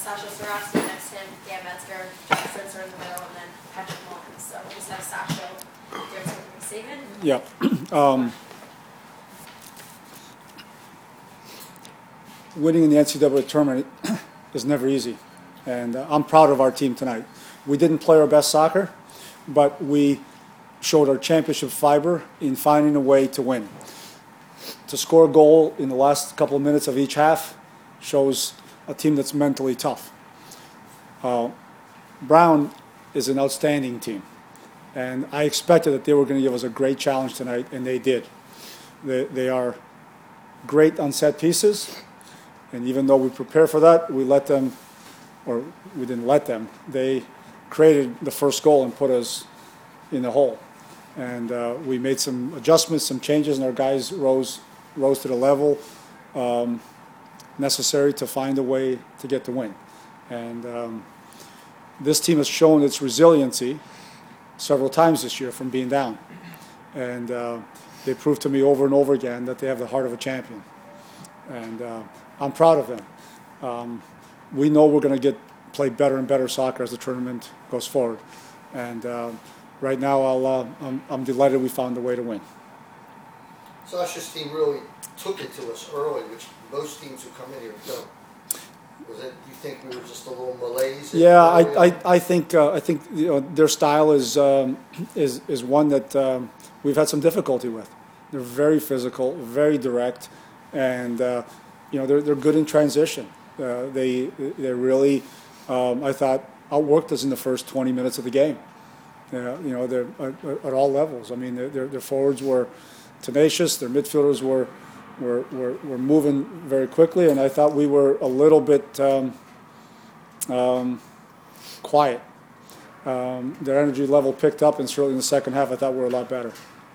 Sasha Sarasti next to him, Dan Metzger, John Spencer in the middle, and then Patrick Mullins. So we'll just have Sasha doing something statement. Yeah. Winning in the NCAA tournament is never easy, and I'm proud of our team tonight. We didn't play our best soccer, but we showed our championship fiber in finding a way to win. To score a goal in the last couple of minutes of each half shows a team that's mentally tough. Brown is an outstanding team, and I expected that they were going to give us a great challenge tonight, and they did. They are great on set pieces, and even though we prepared for that, we didn't let them. They created the first goal and put us in the hole. And we made some adjustments, some changes, and our guys rose to the level necessary to find a way to get the win. And this team has shown its resiliency several times this year from being down. And they proved to me over and over again that they have the heart of a champion. And I'm proud of them. We know we're going to play better and better soccer as the tournament goes forward. And right now, I'm delighted we found a way to win. Sasha's team really took it to us early, which most teams who come in here don't. Was it? Do you think we were just a little malaise? Yeah, I think their style is one that we've had some difficulty with. They're very physical, very direct, and they're good in transition. They really, I thought, outworked us in the first 20 minutes of the game. They're at all levels. I mean, their forwards were tenacious. Their midfielders were moving very quickly, and I thought we were a little bit quiet. Their energy level picked up, and certainly in the second half, I thought we were a lot better.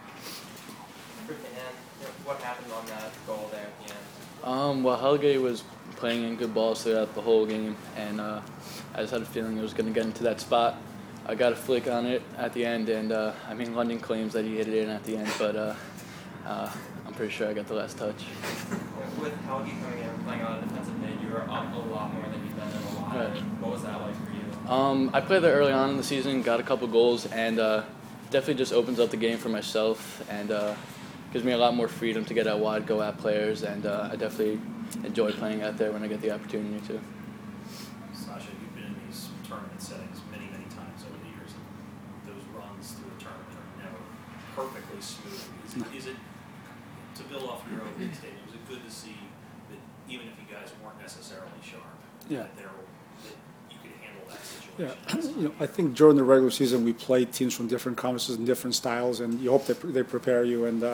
What happened on that goal there at the end? Well, Helge was playing in good balls throughout the whole game, and I just had a feeling it was going to get into that spot. I got a flick on it at the end, and London claims that he hit it in at the end, but I'm pretty sure I got the last touch. With Helge coming in and playing on a defensive mid, you were up a lot more than you've done in a while. Right. What was that like for you? I played there early on in the season, got a couple goals, and definitely just opens up the game for myself, and gives me a lot more freedom to get out wide, go at players, and I definitely enjoy playing out there when I get the opportunity to. Sasha, you've been in these tournament settings many times over the years, and those runs through a tournament are never perfectly smooth. Is it to build off your own statement? Was it good to see that even if you guys weren't necessarily sharp, that you could handle that situation? Yeah, I think during the regular season we played teams from different conferences and different styles, and you hope they prepare you. And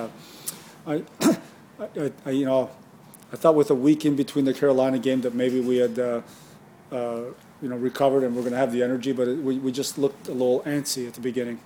I thought with a week in between the Carolina game that maybe we had recovered and we're going to have the energy, but we just looked a little antsy at the beginning.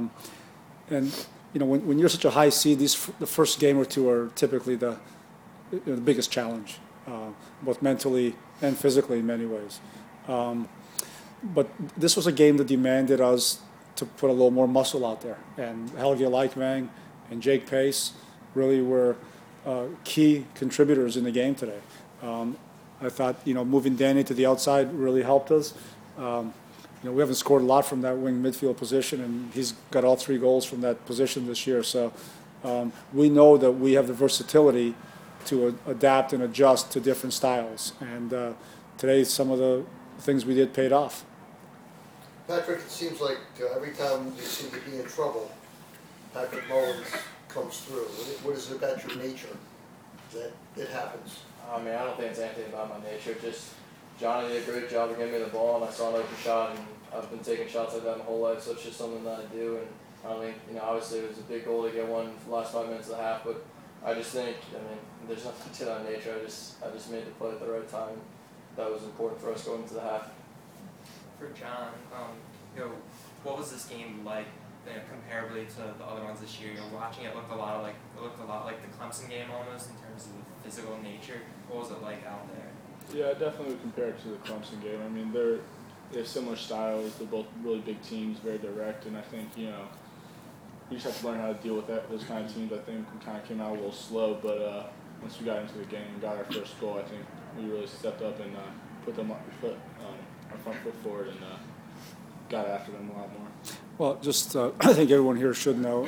When you're such a high seed, the first game or two are typically the biggest challenge, both mentally and physically in many ways. But this was a game that demanded us to put a little more muscle out there. And Helge Leikvang and Jake Pace really were key contributors in the game today. I thought, moving Danny to the outside really helped us. We haven't scored a lot from that wing midfield position, and he's got all 3 goals from that position this year. So we know that we have the versatility to adapt and adjust to different styles. And today, some of the things we did paid off. Patrick, it seems like every time you seem to be in trouble, Patrick Mullins comes through. What is it about your nature that it happens? I don't think it's anything about my nature. Just Johnny did a great job of giving me the ball, and I saw an open shot, and I've been taking shots like that my whole life, so it's just something that I do. And obviously it was a big goal to get one for the last 5 minutes of the half, but I just think, there's nothing to that nature. I just made the play at the right time. That was important for us going into the half. For John, what was this game like comparably to the other ones this year? Watching it looked a lot like the Clemson game almost in terms of the physical nature. What was it like out there? Yeah, definitely compared to the Clemson game. They have similar styles. They're both really big teams, very direct, and I think you just have to learn how to deal with those kind of teams. I think we kind of came out a little slow, but once we got into the game and got our first goal, I think we really stepped up and put them our front foot forward and got after them a lot more. Well, just I think everyone here should know.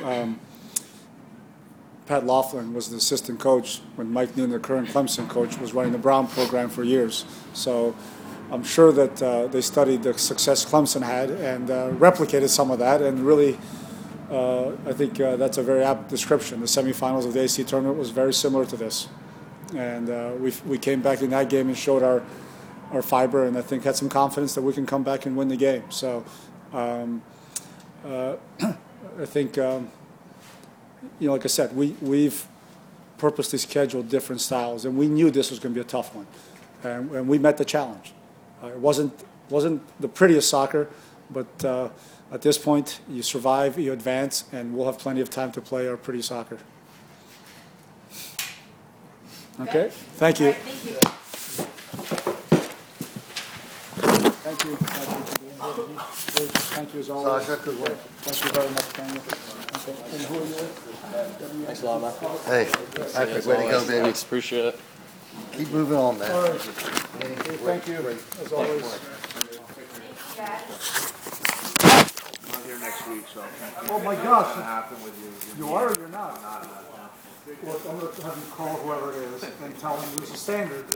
Pat Laughlin was the assistant coach when Mike Noonan, the current Clemson coach, was running the Brown program for years. So I'm sure that they studied the success Clemson had and replicated some of that. And really, I think that's a very apt description. The semifinals of the AC tournament was very similar to this. And we came back in that game and showed our fiber, and I think had some confidence that we can come back and win the game. So I think, like I said, we've purposely scheduled different styles, and we knew this was going to be a tough one, and we met the challenge. It wasn't the prettiest soccer, but at this point, you survive, you advance, and we'll have plenty of time to play our pretty soccer. Okay, thank you. All right, thank you. Thank you. Thank you as always. Sasha, good work. Thank you very much, Daniel. Okay. And who are you? Thanks a lot, man. Hey, Patrick, way to go, baby. Thanks, appreciate it. Keep moving on, man. All right. Thank you, as always. I'm here next week, so Oh my gosh, happen with you. you are or you're not? Well, I'm going to have you call whoever it is and tell them there's a standard.